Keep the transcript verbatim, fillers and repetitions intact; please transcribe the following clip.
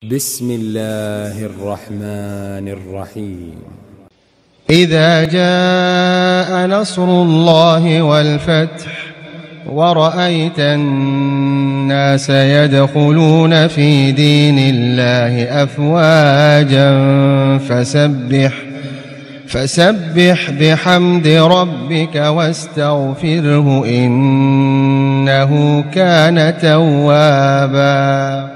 بسم الله الرحمن الرحيم. إذا جاء نصر الله والفتح ورأيت الناس يدخلون في دين الله أفواجا فسبح فسبح بحمد ربك واستغفره إنه كان توابا.